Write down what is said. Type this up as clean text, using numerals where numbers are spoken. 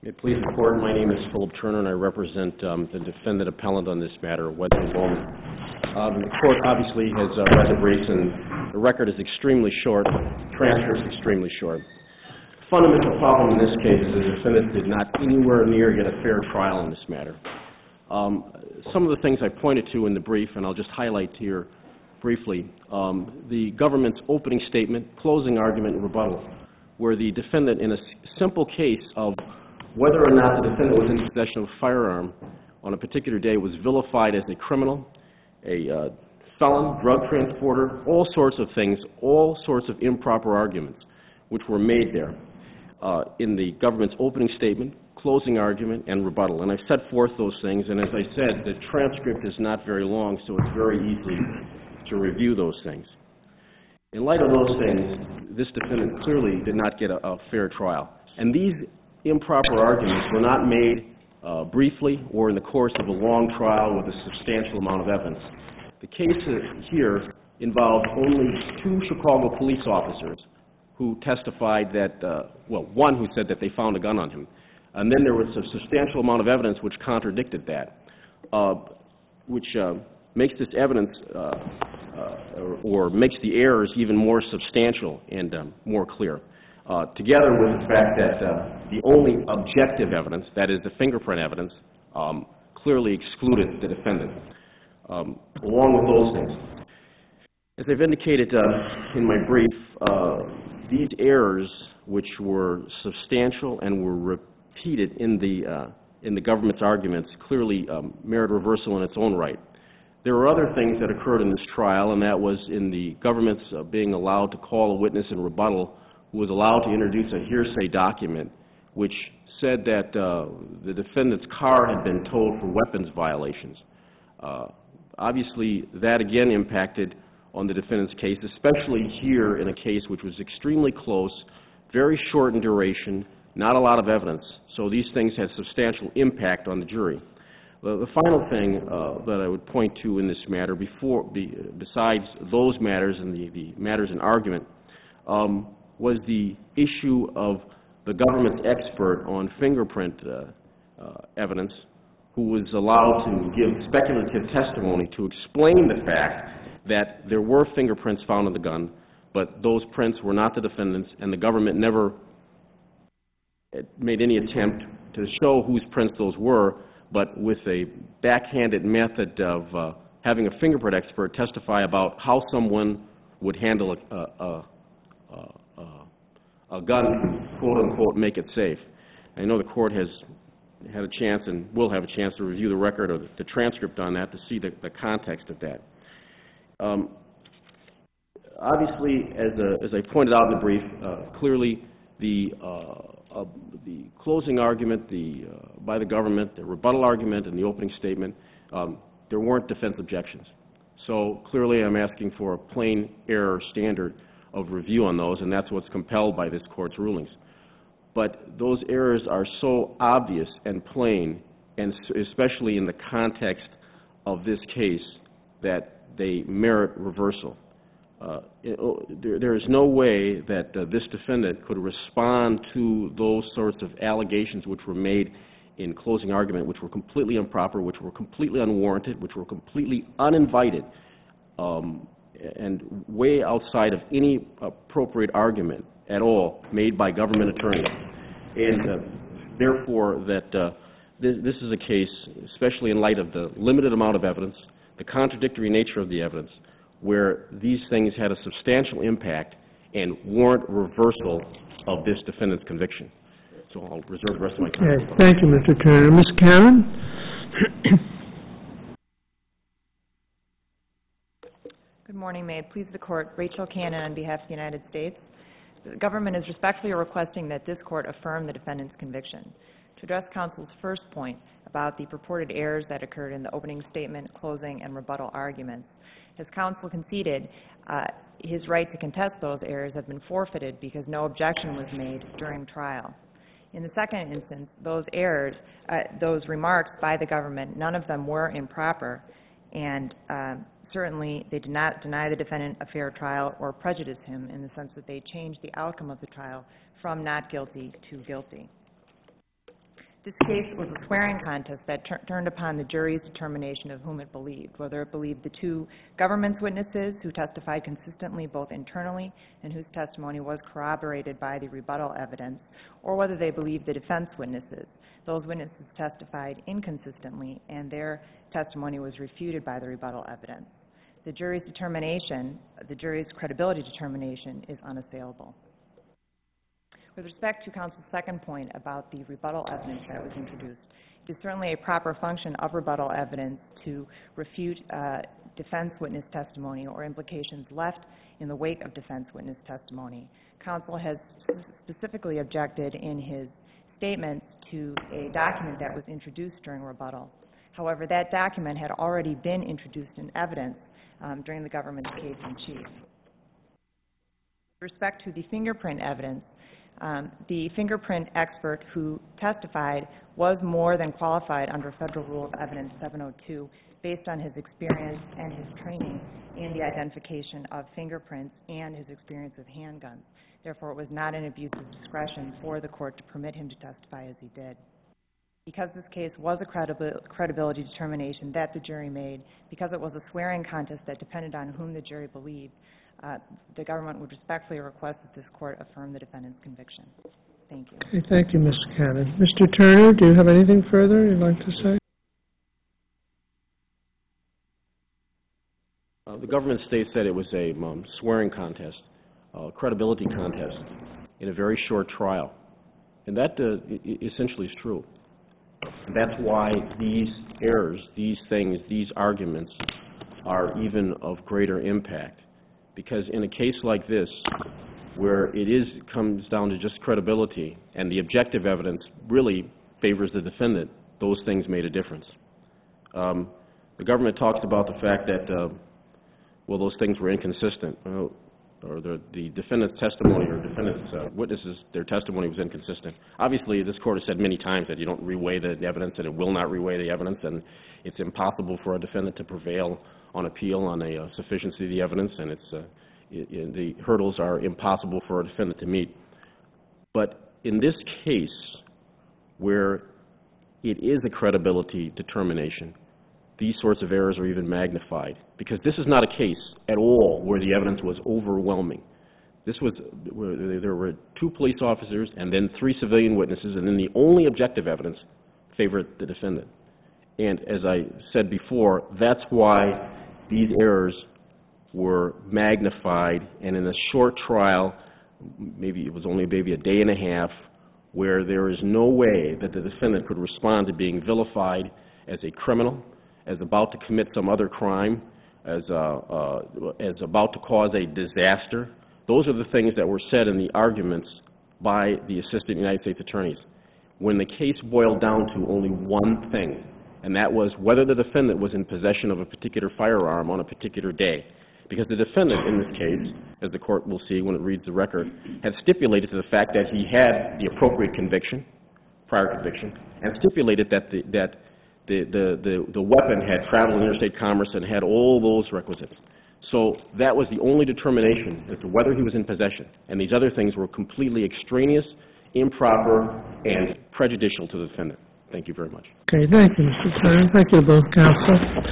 May it please the Court, my name is Philip Turner and I represent the defendant appellant on this matter, Wesley Bowman. The Court obviously has read the briefs and the record is extremely short, the transcript is extremely short. The fundamental problem in this case is the defendant did not anywhere near get a fair trial in this matter. Some of the things I pointed to in the brief, and I'll just highlight here briefly, the government's opening statement, closing argument, and rebuttal, where the defendant, in a simple case of whether or not the defendant was in possession of a firearm on a particular day, was vilified as a criminal, a felon, drug transporter, all sorts of things, all sorts of improper arguments which were made there in the government's opening statement, closing argument, and rebuttal. And I've set forth those things, and as I said, the transcript is not very long, so it's very easy to review those things. In light of those things, this defendant clearly did not get a fair trial. And these improper arguments were not made briefly or in the course of a long trial with a substantial amount of evidence. The case here involved only two Chicago police officers who testified that, one who said that they found a gun on him. And then there was a substantial amount of evidence which contradicted that, which makes this evidence or makes the errors even more substantial and more clear. Together with the fact that the only objective evidence, that is the fingerprint evidence, clearly excluded the defendant. Along with those things, as I've indicated in my brief, these errors, which were substantial and were repeated in the government's arguments, clearly merit reversal in its own right. There were other things that occurred in this trial, and that was in the government's being allowed to call a witness in rebuttal who was allowed to introduce a hearsay document which said that the defendant's car had been towed for weapons violations. Obviously, that again impacted on the defendant's case, especially here in a case which was extremely close, very short in duration, not a lot of evidence. So these things had substantial impact on the jury. The final thing that I would point to in this matter, besides those matters and the matters in argument, was the issue of the government's expert on fingerprint evidence, who was allowed to give speculative testimony to explain the fact that there were fingerprints found on the gun, but those prints were not the defendant's, and the government never made any attempt to show whose prints those were, but with a backhanded method of having a fingerprint expert testify about how someone would handle a gun, quote-unquote, make it safe. I know the Court has had a chance and will have a chance to review the record or the transcript on that to see the context of that. Obviously, as I pointed out in the brief, clearly the closing argument by the government, the rebuttal argument, and the opening statement, there weren't defense objections. So clearly I'm asking for a plain error standard of review on those, and that's what's compelled by this Court's rulings. But those errors are so obvious and plain, and especially in the context of this case, that they merit reversal. There is no way that this defendant could respond to those sorts of allegations which were made in closing argument, which were completely improper, which were completely unwarranted, which were completely uninvited, and way outside of any appropriate argument at all made by government attorneys. And therefore, that this is a case, especially in light of the limited amount of evidence, the contradictory nature of the evidence, where these things had a substantial impact and warrant reversal of this defendant's conviction. So I'll reserve the rest of my time. Okay. Thank you, Mr. Turner. Ms. Cannon? Good morning. May it please the Court. Rachel Cannon on behalf of the United States. The government is respectfully requesting that this Court affirm the defendant's conviction. To address counsel's first point about the purported errors that occurred in the opening statement, closing, and rebuttal arguments, as counsel conceded, his right to contest those errors have been forfeited because no objection was made during trial. In the second instance, those errors, those remarks by the government, none of them were improper, and certainly they did not deny the defendant a fair trial or prejudice him in the sense that they changed the outcome of the trial from not guilty to guilty. This case was a swearing contest that turned upon the jury's determination of whom it believed, whether it believed the two government's witnesses who testified consistently both internally and whose testimony was corroborated by the rebuttal evidence, or whether they believed the defense witnesses. Those witnesses testified inconsistently, and their testimony was refuted by the rebuttal evidence. The jury's credibility determination is unassailable. With respect to counsel's second point about the rebuttal evidence that was introduced, it is certainly a proper function of rebuttal evidence to refute defense witness testimony or implications left in the wake of defense witness testimony. Counsel has specifically objected in his statements to a document that was introduced during rebuttal. However, that document had already been introduced in evidence during the government's case in chief. With respect to the fingerprint evidence, the fingerprint expert who testified was more than qualified under Federal Rule of Evidence 702 based on his experience and his training in the identification of fingerprints and his experience with handguns. Therefore, it was not an abuse of discretion for the court to permit him to testify as he did. Because this case was a credibility determination that the jury made, because it was a swearing contest that depended on whom the jury believed, the government would respectfully request that this court affirm the defendant's conviction. Thank you. Okay, thank you, Ms. Cannon. Mr. Turner, do you have anything further you'd like to say? The government states that it was a swearing contest, a credibility contest in a very short trial. And that essentially is true. That's why these errors, these things, these arguments are even of greater impact. Because in a case like this, where comes down to just credibility, and the objective evidence really favors the defendant, those things made a difference. The government talks about the fact that, those things were inconsistent, or the defendant's testimony or defendant's witnesses, their testimony was inconsistent. Obviously, this court has said many times that you don't reweigh the evidence, and it will not reweigh the evidence, and it's impossible for a defendant to prevail on appeal on a sufficiency of the evidence, and the hurdles are impossible for a defendant to meet. But in this case, where it is a credibility determination, these sorts of errors are even magnified, because this is not a case at all where the evidence was overwhelming. There were 2 police officers and then 3 civilian witnesses, and then the only objective evidence favored the defendant. And as I said before, that's why these errors were magnified, and in a short trial, maybe it was only maybe a day and a half, where there is no way that the defendant could respond to being vilified as a criminal, as about to commit some other crime, as about to cause a disaster. Those are the things that were said in the arguments by the assistant United States attorneys. When the case boiled down to only one thing, and that was whether the defendant was in possession of a particular firearm on a particular day. Because the defendant in this case, as the court will see when it reads the record, had stipulated to the fact that he had the appropriate conviction, prior conviction, and stipulated that the weapon had traveled in interstate commerce and had all those requisites. So that was the only determination as to whether he was in possession. And these other things were completely extraneous, improper, and prejudicial to the defendant. Thank you very much. Okay, thank you, Mr. Turner. Thank you to both counsel.